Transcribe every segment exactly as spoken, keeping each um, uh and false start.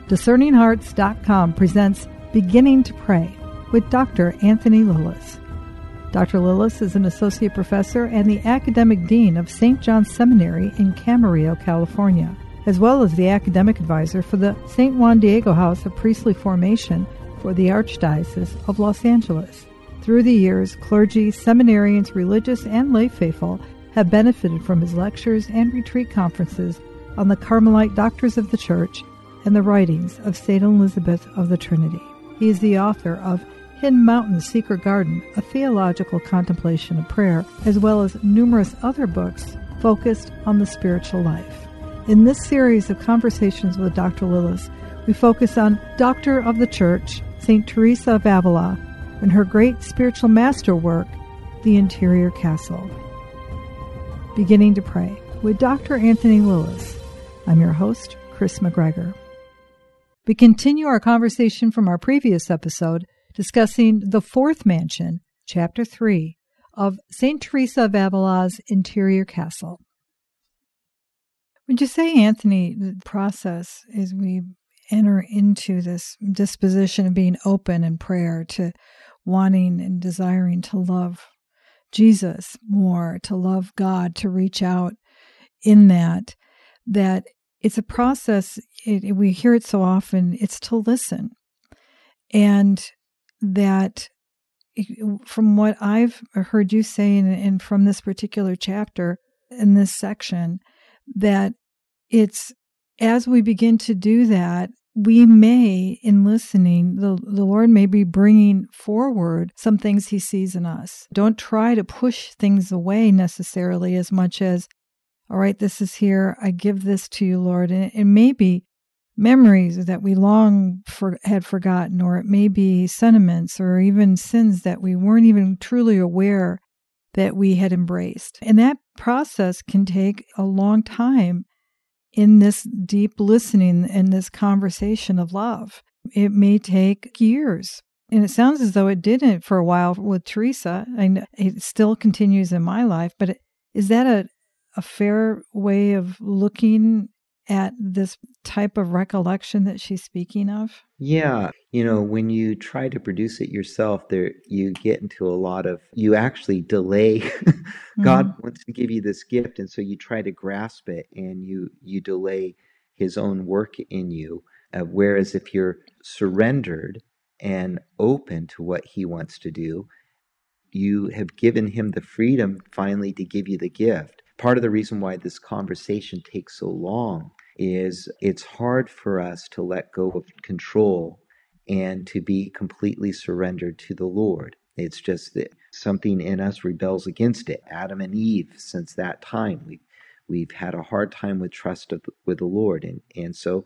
discerning hearts dot com presents Beginning to Pray with Doctor Anthony Lillis. Doctor Lillis is an associate professor and the academic dean of Saint John's Seminary in Camarillo, California, as well as the academic advisor for the Saint Juan Diego House of Priestly Formation for the Archdiocese of Los Angeles. Through the years, clergy, seminarians, religious, and lay faithful have benefited from his lectures and retreat conferences on the Carmelite Doctors of the Church and the writings of Saint Elizabeth of the Trinity. He is the author of Hidden Mountain's Secret Garden, a theological contemplation of prayer, as well as numerous other books focused on the spiritual life. In this series of conversations with Doctor Lillis, we focus on Doctor of the Church, Saint Teresa of Avila, and her great spiritual masterwork, The Interior Castle. Beginning to Pray with Doctor Anthony Lillis. I'm your host, Chris McGregor. We continue our conversation from our previous episode discussing the fourth mansion, Chapter three, of Saint Teresa of Avila's Interior Castle. Would you say, Anthony, the process as we enter into this disposition of being open in prayer to wanting and desiring to love Jesus more, to love God, to reach out in that, that it's a process, it, we hear it so often, it's to listen. And that, from what I've heard you say, and, and from this particular chapter, in this section, that it's, as we begin to do that, we may, in listening, the, the Lord may be bringing forward some things He sees in us. Don't try to push things away necessarily as much as, all right, this is here. I give this to you, Lord. And it may be memories that we long for, had forgotten, or it may be sentiments or even sins that we weren't even truly aware that we had embraced. And that process can take a long time in this deep listening and this conversation of love. It may take years. And it sounds as though it didn't for a while with Teresa. I know it still continues in my life, but it, is that a a fair way of looking at this type of recollection that she's speaking of? Yeah. You know, when you try to produce it yourself, there you get into a lot of, you actually delay. God mm-hmm. wants to give you this gift, and so you try to grasp it, and you, you delay His own work in you. Uh, whereas if you're surrendered and open to what He wants to do, you have given Him the freedom finally to give you the gift. Part of the reason why this conversation takes so long is it's hard for us to let go of control and to be completely surrendered to the Lord. It's just that something in us rebels against it. Adam and Eve, since that time, we've, we've had a hard time with trust of, with the Lord. And, and so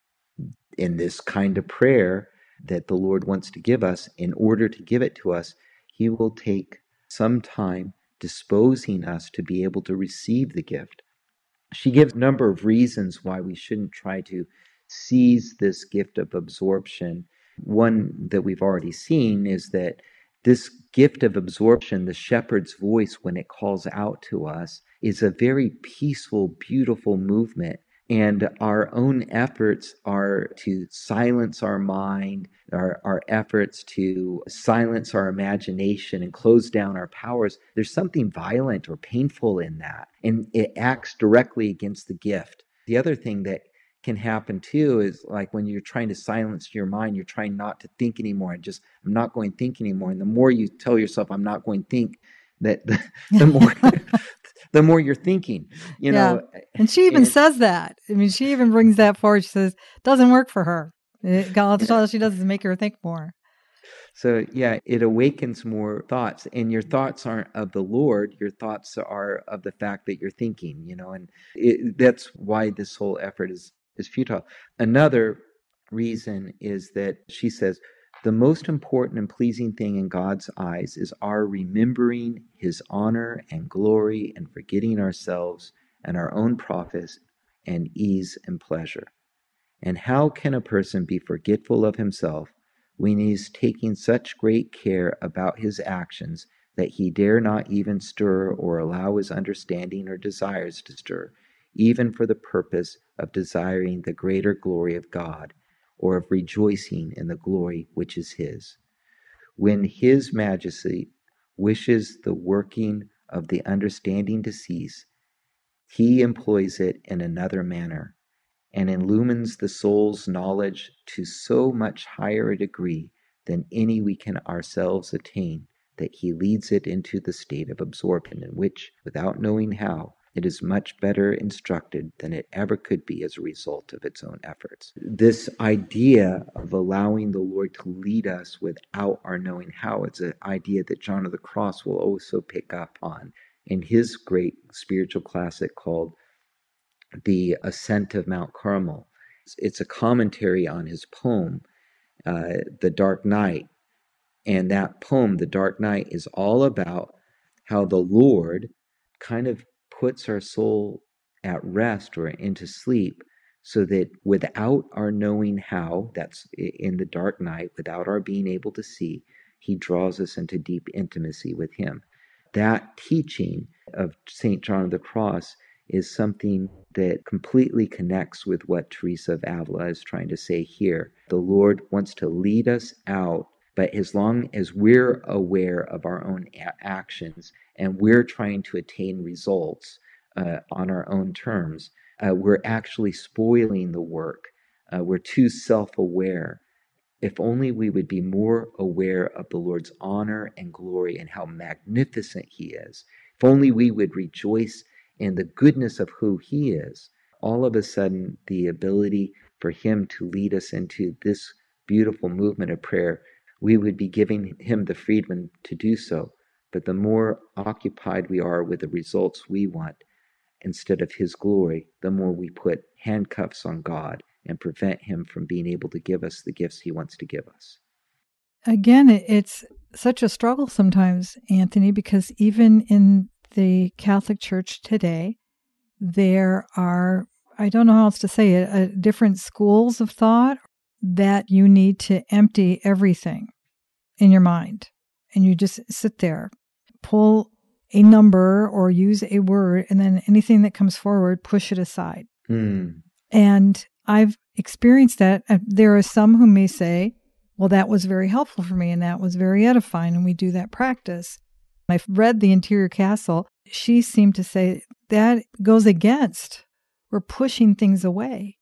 in this kind of prayer that the Lord wants to give us, in order to give it to us, He will take some time disposing us to be able to receive the gift. She gives a number of reasons why we shouldn't try to seize this gift of absorption. One that we've already seen is that this gift of absorption, the shepherd's voice when it calls out to us, is a very peaceful, beautiful movement. And our own efforts are to silence our mind, our, our efforts to silence our imagination and close down our powers. There's something violent or painful in that, and it acts directly against the gift. The other thing that can happen too is, like, when you're trying to silence your mind, you're trying not to think anymore, and just, I'm not going to think anymore. And the more you tell yourself, I'm not going to think, that the, the more the more you're thinking, you yeah. know. And she even and, says that. I mean, she even brings that forward. She says, it doesn't work for her. It, all she does is make her think more. So, yeah, it awakens more thoughts. And your thoughts aren't of the Lord. Your thoughts are of the fact that you're thinking, you know. And it, that's why this whole effort is, is futile. Another reason is that she says, the most important and pleasing thing in God's eyes is our remembering His honor and glory and forgetting ourselves and our own profits and ease and pleasure. And how can a person be forgetful of himself when he is taking such great care about his actions that he dare not even stir or allow his understanding or desires to stir, even for the purpose of desiring the greater glory of God, or of rejoicing in the glory which is his. When his majesty wishes the working of the understanding to cease, he employs it in another manner, and illumines the soul's knowledge to so much higher a degree than any we can ourselves attain, that he leads it into the state of absorption in which, without knowing how, it is much better instructed than it ever could be as a result of its own efforts. This idea of allowing the Lord to lead us without our knowing how is an idea that John of the Cross will also pick up on in his great spiritual classic called The Ascent of Mount Carmel. It's a commentary on his poem, uh, The Dark Night. And that poem, The Dark Night, is all about how the Lord kind of puts our soul at rest or into sleep so that without our knowing how, that's in the dark night, without our being able to see, he draws us into deep intimacy with him. That teaching of Saint John of the Cross is something that completely connects with what Teresa of Avila is trying to say here. The Lord wants to lead us out, but as long as we're aware of our own a- actions and we're trying to attain results uh, on our own terms, uh, we're actually spoiling the work. Uh, we're too self-aware. If only we would be more aware of the Lord's honor and glory and how magnificent he is. If only we would rejoice in the goodness of who he is. All of a sudden, the ability for him to lead us into this beautiful movement of prayer, we would be giving him the freedom to do so. But the more occupied we are with the results we want instead of his glory, the more we put handcuffs on God and prevent him from being able to give us the gifts he wants to give us. Again, it's such a struggle sometimes, Anthony, because even in the Catholic Church today, there are, I don't know how else to say it, uh, different schools of thought that you need to empty everything in your mind. And you just sit there, pull a number or use a word, and then anything that comes forward, push it aside. Mm. And I've experienced that. There are some who may say, well, that was very helpful for me and that was very edifying, and we do that practice. I've read The Interior Castle. She seemed to say that goes against, we're pushing things away.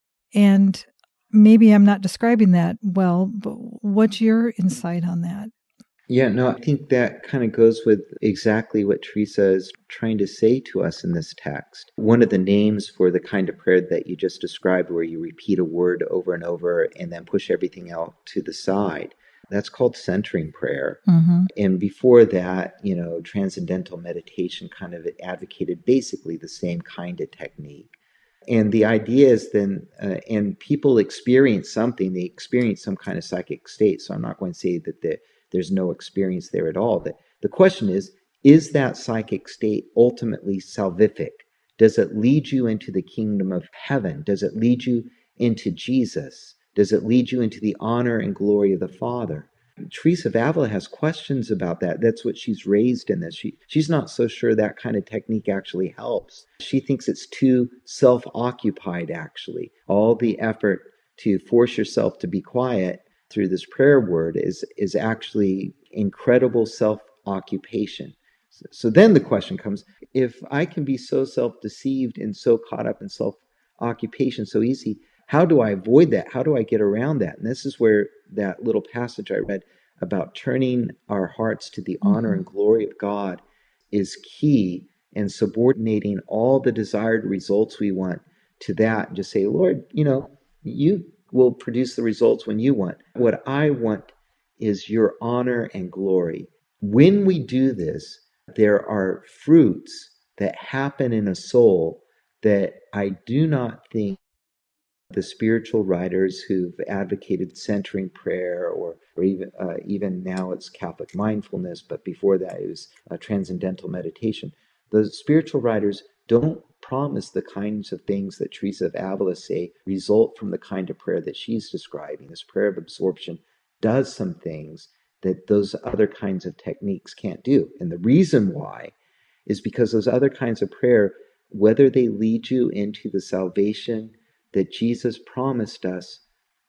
And maybe I'm not describing that well, but what's your insight on that? Yeah, no, I think that kind of goes with exactly what Teresa is trying to say to us in this text. One of the names for the kind of prayer that you just described, where you repeat a word over and over and then push everything out to the side, that's called centering prayer. Mm-hmm. And before that, you know, transcendental meditation kind of advocated basically the same kind of technique. And the idea is then, uh, and people experience something, they experience some kind of psychic state. So I'm not going to say that the, there's no experience there at all. The, the question is, is that psychic state ultimately salvific? Does it lead you into the kingdom of heaven? Does it lead you into Jesus? Does it lead you into the honor and glory of the Father? Teresa of Avila has questions about that. That's what she's raised in this. She, she's not so sure that kind of technique actually helps. She thinks it's too self-occupied, actually. All the effort to force yourself to be quiet through this prayer word is, is actually incredible self-occupation. So, so then the question comes, if I can be so self-deceived and so caught up in self-occupation so easy, how do I avoid that? How do I get around that? And this is where that little passage I read about turning our hearts to the honor mm-hmm. and glory of God is key, and subordinating all the desired results we want to that. And just say, Lord, you know, you will produce the results when you want. What I want is your honor and glory. When we do this, there are fruits that happen in a soul that I do not think the spiritual writers who've advocated centering prayer, or, or even uh, even now it's Catholic mindfulness, but before that it was uh, transcendental meditation. The spiritual writers don't promise the kinds of things that Teresa of Avila say result from the kind of prayer that she's describing. This prayer of absorption does some things that those other kinds of techniques can't do. And the reason why is because those other kinds of prayer, whether they lead you into the salvation that Jesus promised us,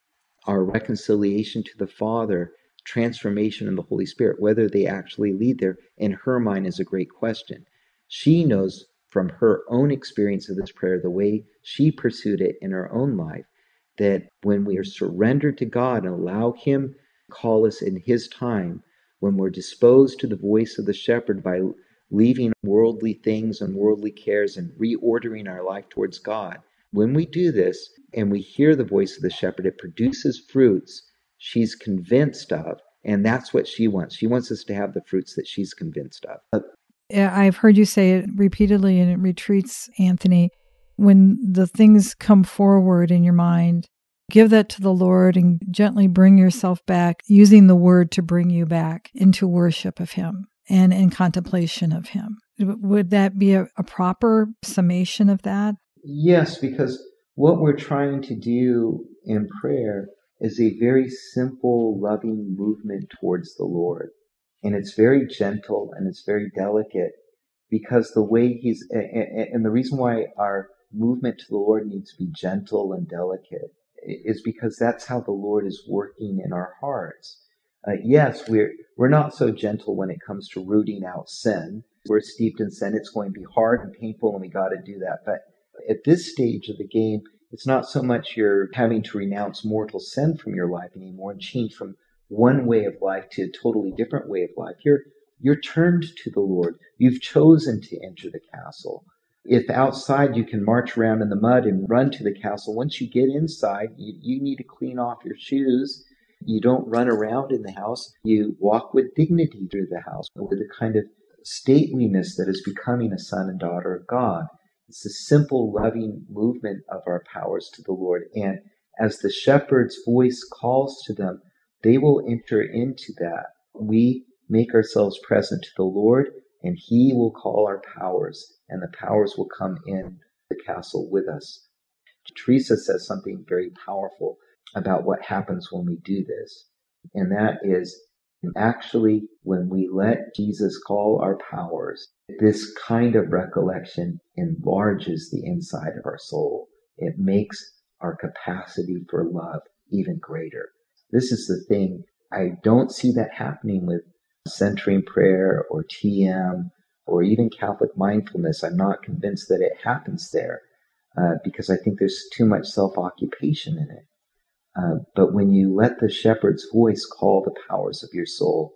our reconciliation to the Father, transformation in the Holy Spirit, whether they actually lead there, in her mind is a great question. She knows from her own experience of this prayer, the way she pursued it in her own life, that when we are surrendered to God and allow Him to call us in His time, when we're disposed to the voice of the shepherd by leaving worldly things and worldly cares and reordering our life towards God, when we do this and we hear the voice of the shepherd, it produces fruits she's convinced of, and that's what she wants. She wants us to have the fruits that she's convinced of. I've heard you say it repeatedly in retreats, Anthony. When the things come forward in your mind, give that to the Lord and gently bring yourself back, using the word to bring you back into worship of Him and in contemplation of Him. Would that be a, a proper summation of that? Yes, because what we're trying to do in prayer is a very simple, loving movement towards the Lord. And it's very gentle and it's very delicate, because the way He's, and the reason why our movement to the Lord needs to be gentle and delicate is because that's how the Lord is working in our hearts. Uh, yes, we're we're not so gentle when it comes to rooting out sin. We're steeped in sin. It's going to be hard and painful, and we got to do that. But at this stage of the game, it's not so much you're having to renounce mortal sin from your life anymore and change from one way of life to a totally different way of life. You're you're turned to the Lord. You've chosen to enter the castle. If outside you can march around in the mud and run to the castle, once you get inside, you, you need to clean off your shoes. You don't run around in the house. You walk with dignity through the house, with a kind of stateliness that is becoming a son and daughter of God. It's a simple, loving movement of our powers to the Lord. And as the shepherd's voice calls to them, they will enter into that. We make ourselves present to the Lord, and He will call our powers, and the powers will come in the castle with us. Teresa says something very powerful about what happens when we do this, and that is actually when we let Jesus call our powers, this kind of recollection enlarges the inside of our soul. It makes our capacity for love even greater. This is the thing. I don't see that happening with centering prayer or T M or even Catholic mindfulness. I'm not convinced that it happens there uh, because I think there's too much self-occupation in it. Uh, but when you let the shepherd's voice call the powers of your soul,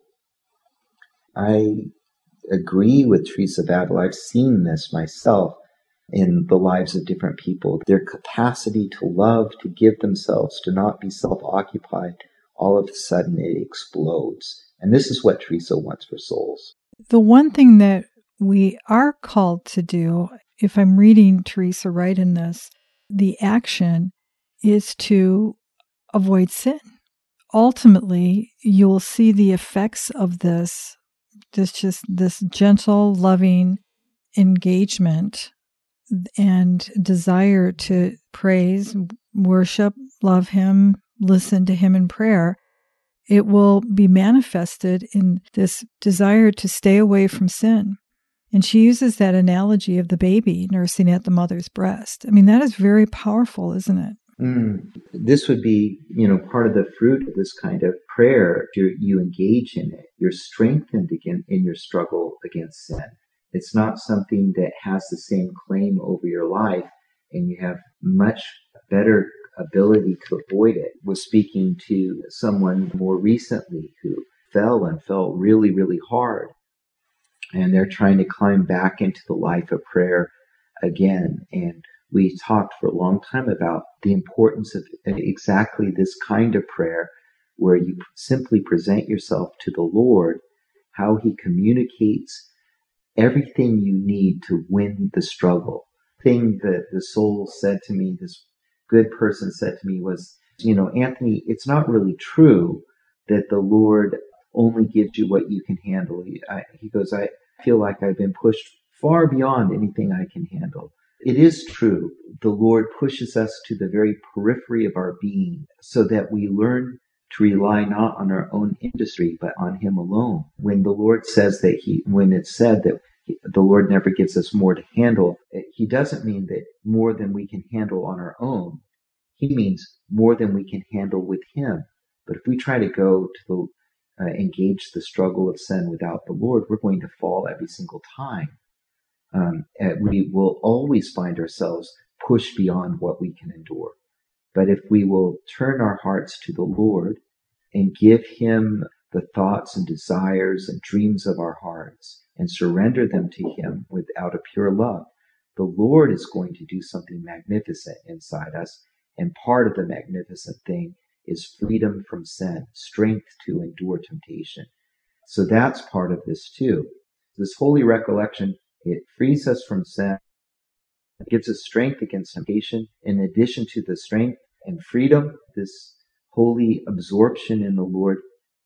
I agree with Teresa of Avila. I've seen this myself in the lives of different people. Their capacity to love, to give themselves, to not be self-occupied, all of a sudden it explodes. And this is what Teresa wants for souls. The one thing that we are called to do, if I'm reading Teresa right in this, the action is to avoid sin. Ultimately, you'll see the effects of this, this just this gentle, loving engagement and desire to praise, worship, love Him, listen to Him in prayer. It will be manifested in this desire to stay away from sin. And she uses that analogy of the baby nursing at the mother's breast. I mean, that is very powerful, isn't it? Mm. This would be, you know, part of the fruit of this kind of prayer. If you engage in it, you're strengthened again in your struggle against sin. It's not something that has the same claim over your life, and you have much better ability to avoid it. I was speaking to someone more recently who fell and fell really, really hard. And they're trying to climb back into the life of prayer again. And we talked for a long time about the importance of exactly this kind of prayer, where you simply present yourself to the Lord, how He communicates everything you need to win the struggle. The thing that the soul said to me, this good person said to me, was, you know, Anthony, it's not really true that the Lord only gives you what you can handle. He, I, he goes, I feel like I've been pushed far beyond anything I can handle. It is true. The Lord pushes us to the very periphery of our being so that we learn to rely not on our own industry, but on Him alone. When the Lord says that He, when it's said that he, the Lord never gives us more to handle, He doesn't mean that more than we can handle on our own. He means more than we can handle with him. But if we try to go to the uh, engage the struggle of sin without the Lord, we're going to fall every single time. Um, we will always find ourselves pushed beyond what we can endure. But if we will turn our hearts to the Lord and give him the thoughts and desires and dreams of our hearts and surrender them to him without a pure love, the Lord is going to do something magnificent inside us. And part of the magnificent thing is freedom from sin, strength to endure temptation. So that's part of this too. This holy recollection, it frees us from sin. It gives us strength against temptation. In addition to the strength and freedom, this holy absorption in the Lord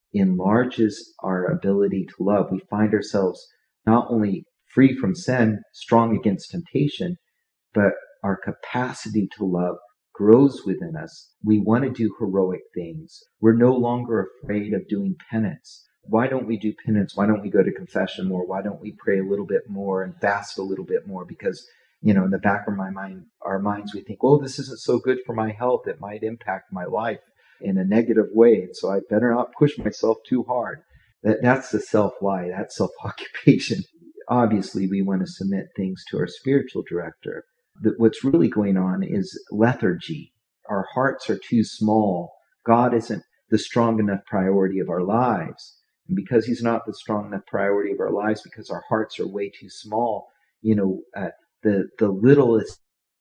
enlarges our ability to love. We find ourselves not only free from sin, strong against temptation, but our capacity to love grows within us. We want to do heroic things. We're no longer afraid of doing penance. Why don't we do penance? Why don't we go to confession more? Why don't we pray a little bit more and fast a little bit more? Because, you know, in the back of my mind, our minds, we think, oh, this isn't so good for my health. It might impact my life in a negative way. And so I better not push myself too hard. That, that's the self-lie. That's self-occupation. Obviously, we want to submit things to our spiritual director. That what's really going on is lethargy. Our hearts are too small. God isn't the strong enough priority of our lives. And because he's not the strong enough priority of our lives, because our hearts are way too small, you know, uh, the, the littlest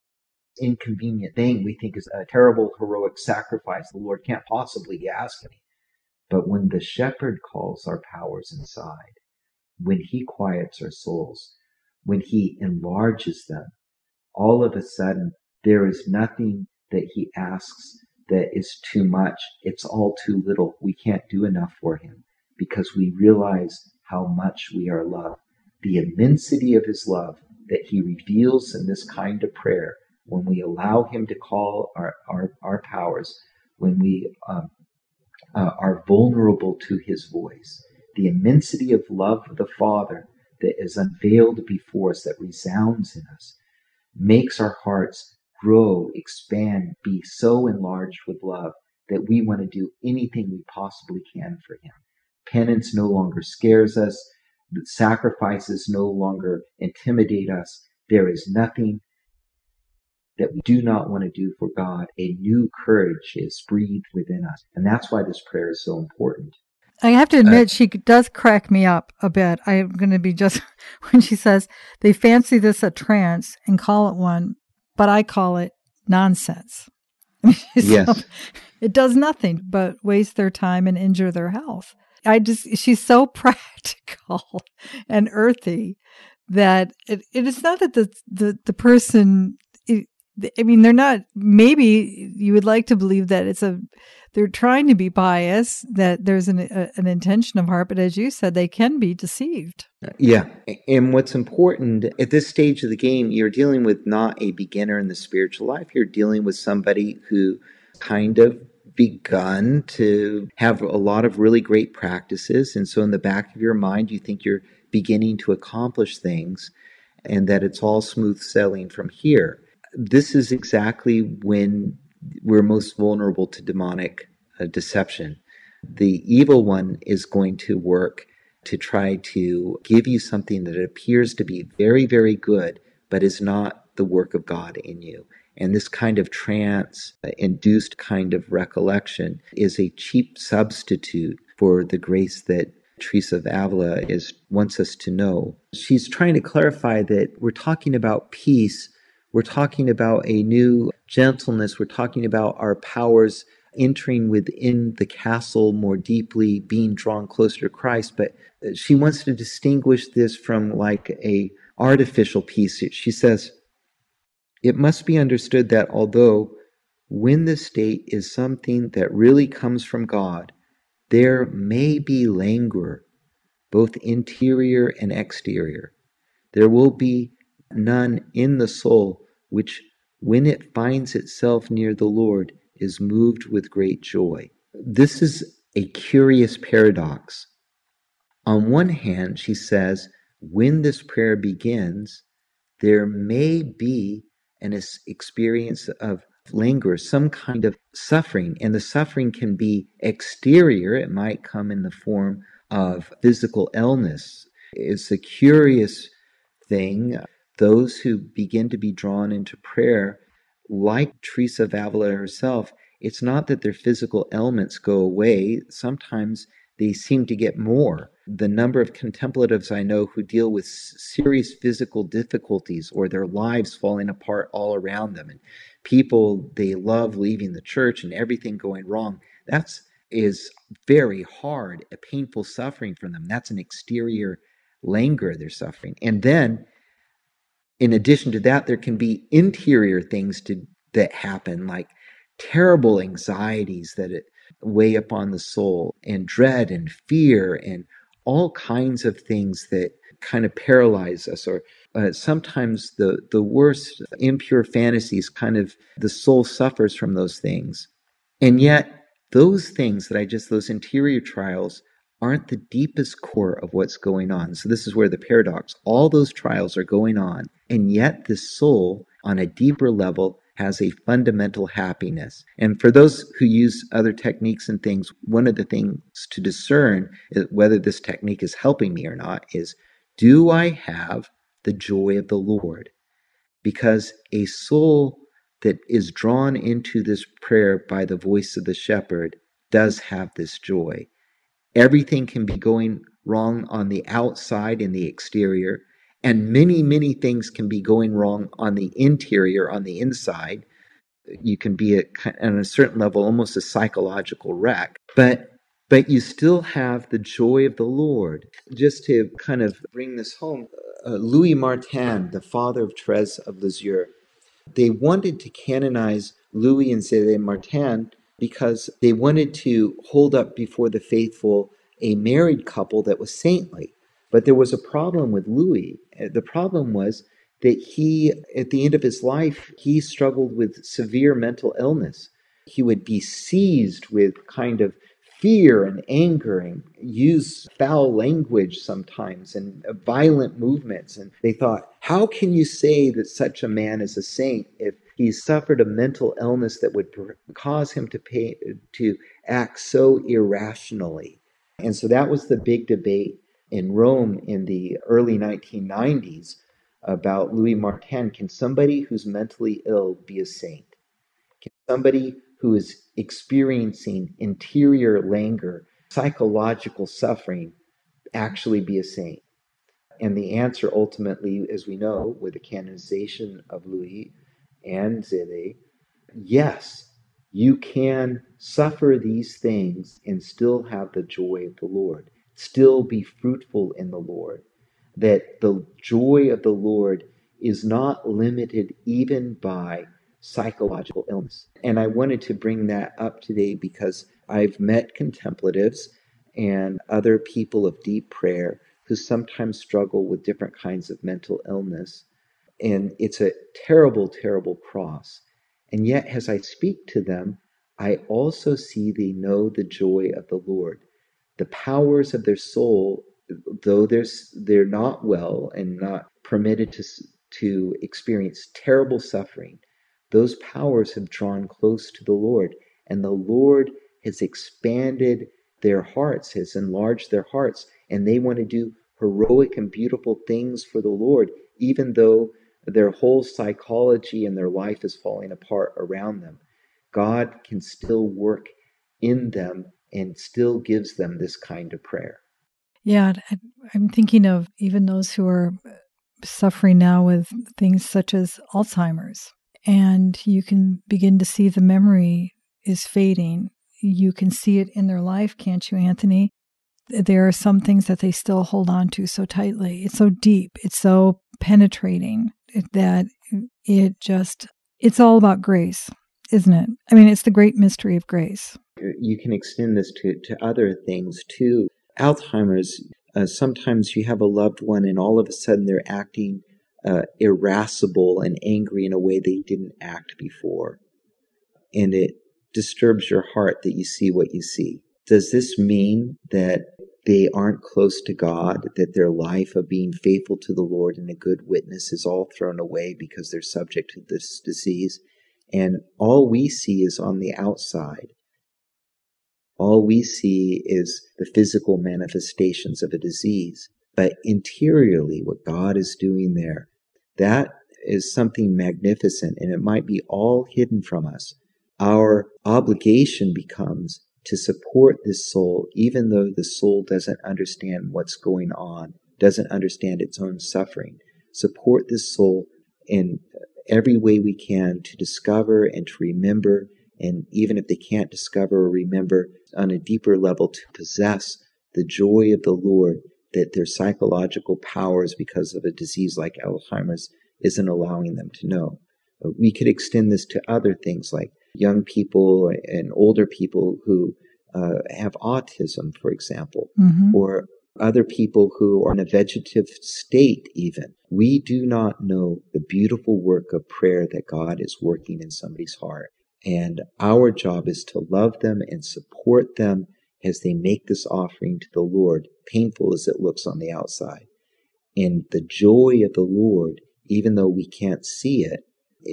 inconvenient thing we think is a terrible heroic sacrifice the Lord can't possibly ask me. But when the shepherd calls our powers inside, when he quiets our souls, when he enlarges them, all of a sudden there is nothing that he asks that is too much. It's all too little. We can't do enough for him because we realize how much we are loved. The immensity of his love that he reveals in this kind of prayer, when we allow him to call our, our, our powers, when we um, uh, are vulnerable to his voice, the immensity of love of the Father that is unveiled before us, that resounds in us, makes our hearts grow, expand, be so enlarged with love that we want to do anything we possibly can for him. Penance no longer scares us. The sacrifices no longer intimidate us. There is nothing that we do not want to do for God. A new courage is breathed within us. And that's why this prayer is so important. I have to admit, uh, she does crack me up a bit. I'm going to be just, when she says, they fancy this a trance and call it one, but I call it nonsense. Yes. So it does nothing but waste their time and injure their health. I just, she's so practical and earthy that it, it is not that the, the, the person, it, I mean, they're not, maybe you would like to believe that it's a, they're trying to be biased, that there's an, a, an intention of heart, but as you said, they can be deceived. Yeah. And what's important at this stage of the game, you're dealing with not a beginner in the spiritual life. You're dealing with somebody who kind of begun to have a lot of really great practices. And so in the back of your mind, you think you're beginning to accomplish things and that it's all smooth sailing from here. This is exactly when we're most vulnerable to demonic uh, deception. The evil one is going to work to try to give you something that appears to be very, very good, but is not the work of God in you. And this kind of trance-induced kind of recollection is a cheap substitute for the grace that Teresa of Avila is wants us to know. She's trying to clarify that we're talking about peace. We're talking about a new gentleness. We're talking about our powers entering within the castle more deeply, being drawn closer to Christ. But she wants to distinguish this from like a artificial peace. She says, it must be understood that although when the state is something that really comes from God, there may be languor, both interior and exterior. There will be none in the soul which, when it finds itself near the Lord, is moved with great joy. This is a curious paradox. On one hand, she says, when this prayer begins, there may be an experience of languor, some kind of suffering. And the suffering can be exterior. It might come in the form of physical illness. It's a curious thing. Those who begin to be drawn into prayer, like Teresa of Avila herself, it's not that their physical ailments go away. Sometimes they seem to get more. The number of contemplatives I know who deal with serious physical difficulties or their lives falling apart all around them, and people they love leaving the church and everything going wrong, that's is very hard, a painful suffering for them. That's an exterior languor they're suffering. And then, in addition to that, there can be interior things to that happen, like terrible anxieties that it weigh upon the soul, and dread and fear and all kinds of things that kind of paralyze us. Or uh, sometimes the, the worst impure fantasies, kind of the soul suffers from those things. And yet those things that I just, those interior trials aren't the deepest core of what's going on. So this is where the paradox, all those trials are going on, and yet the soul on a deeper level has a fundamental happiness. And for those who use other techniques and things, one of the things to discern is whether this technique is helping me or not is, do I have the joy of the Lord? Because a soul that is drawn into this prayer by the voice of the shepherd does have this joy. Everything can be going wrong on the outside in the exterior, and many, many things can be going wrong on the interior, on the inside. You can be at, on a certain level almost a psychological wreck, but but you still have the joy of the Lord. Just to kind of bring this home, uh, Louis Martin, the father of Therese of Lisieux, they wanted to canonize Louis and Zélie Martin because they wanted to hold up before the faithful a married couple that was saintly. But there was a problem with Louis. The problem was that he, at the end of his life, he struggled with severe mental illness. He would be seized with kind of fear and anger and use foul language sometimes and violent movements. And they thought, how can you say that such a man is a saint if he suffered a mental illness that would cause him to pay, to act so irrationally? And so that was the big debate in Rome in the early nineteen nineties about Louis Martin. Can somebody who's mentally ill be a saint? Can somebody who is experiencing interior languor, psychological suffering, actually be a saint? And the answer ultimately, as we know, with the canonization of Louis and Zélie, yes, you can suffer these things and still have the joy of the Lord, still be fruitful in the Lord. That the joy of the Lord is not limited even by psychological illness. And I wanted to bring that up today because I've met contemplatives and other people of deep prayer who sometimes struggle with different kinds of mental illness. And it's a terrible, terrible cross. And yet, as I speak to them, I also see they know the joy of the Lord. The powers of their soul, though they're, they're not well and not permitted to, to experience terrible suffering, those powers have drawn close to the Lord. And the Lord has expanded their hearts, has enlarged their hearts, and they want to do heroic and beautiful things for the Lord, even though their whole psychology and their life is falling apart around them. God can still work in them and still gives them this kind of prayer. Yeah, I'm thinking of even those who are suffering now with things such as Alzheimer's, and you can begin to see the memory is fading. You can see it in their life, can't you, Anthony? There are some things that they still hold on to so tightly. It's so deep. It's so penetrating that it just, it's all about grace, isn't it? I mean, it's the great mystery of grace. You can extend this to, to other things too. Alzheimer's, uh, sometimes you have a loved one and all of a sudden they're acting uh, irascible and angry in a way they didn't act before. And it disturbs your heart that you see what you see. Does this mean that they aren't close to God, that their life of being faithful to the Lord and a good witness is all thrown away because they're subject to this disease? And all we see is on the outside. All we see is the physical manifestations of a disease. But interiorly, what God is doing there, that is something magnificent, and it might be all hidden from us. Our obligation becomes to support this soul, even though the soul doesn't understand what's going on, doesn't understand its own suffering. Support this soul in every way we can to discover and to remember, and even if they can't discover or remember, on a deeper level to possess the joy of the Lord, that their psychological powers because of a disease like Alzheimer's isn't allowing them to know. We could extend this to other things like young people and older people who uh, have autism, for example, mm-hmm. or other people who are in a vegetative state even. We do not know the beautiful work of prayer that God is working in somebody's heart. And our job is to love them and support them as they make this offering to the Lord, painful as it looks on the outside. And the joy of the Lord, even though we can't see it,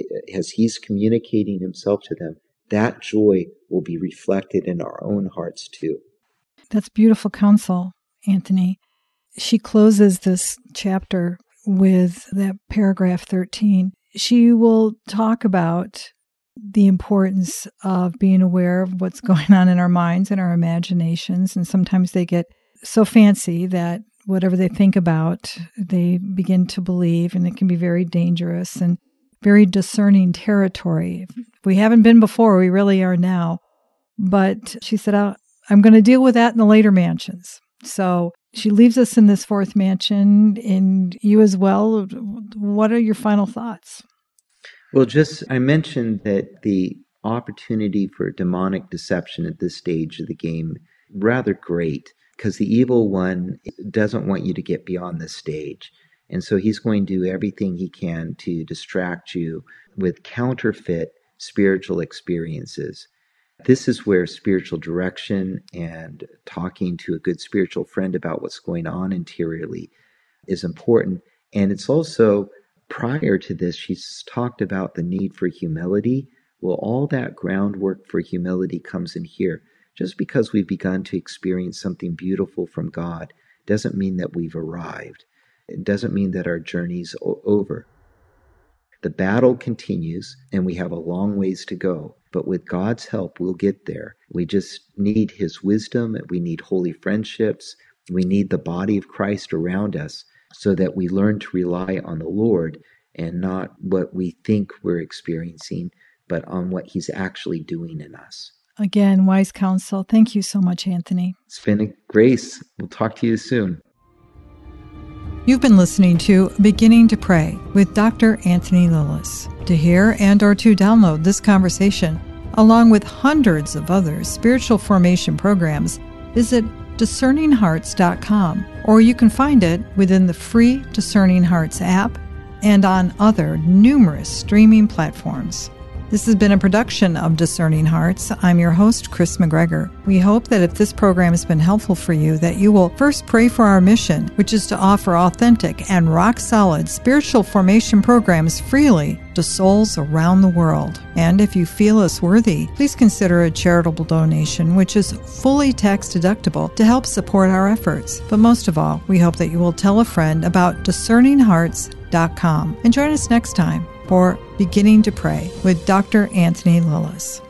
as He's communicating Himself to them, that joy will be reflected in our own hearts too. That's beautiful counsel, Anthony. She closes this chapter with that paragraph thirteen. She will talk about the importance of being aware of what's going on in our minds and our imaginations. And sometimes they get so fancy that whatever they think about, they begin to believe, and it can be very dangerous and very discerning territory. If we haven't been before, we really are now. But she said, oh, I'm going to deal with that in the later mansions. So she leaves us in this fourth mansion, and you as well. What are your final thoughts? Well, just, I mentioned that the opportunity for demonic deception at this stage of the game, rather great, because the evil one doesn't want you to get beyond this stage. And so he's going to do everything he can to distract you with counterfeit spiritual experiences. This is where spiritual direction and talking to a good spiritual friend about what's going on interiorly is important. And it's also, prior to this, she's talked about the need for humility. Well, all that groundwork for humility comes in here. Just because we've begun to experience something beautiful from God doesn't mean that we've arrived. It doesn't mean that our journey's o- over. The battle continues, and we have a long ways to go. But with God's help, we'll get there. We just need His wisdom. We need holy friendships. We need the body of Christ around us so that we learn to rely on the Lord and not what we think we're experiencing, but on what He's actually doing in us. Again, wise counsel. Thank you so much, Anthony. It's been a grace. We'll talk to you soon. You've been listening to Beginning to Pray with Doctor Anthony Lilles. To hear and or to download this conversation, along with hundreds of other spiritual formation programs, visit discerning hearts dot com, or you can find it within the free Discerning Hearts app and on other numerous streaming platforms. This has been a production of Discerning Hearts. I'm your host, Chris McGregor. We hope that if this program has been helpful for you, that you will first pray for our mission, which is to offer authentic and rock-solid spiritual formation programs freely to souls around the world. And if you feel us worthy, please consider a charitable donation, which is fully tax-deductible, to help support our efforts. But most of all, we hope that you will tell a friend about discerning hearts dot com and join us next time for Beginning to Pray with Doctor Anthony Lilles.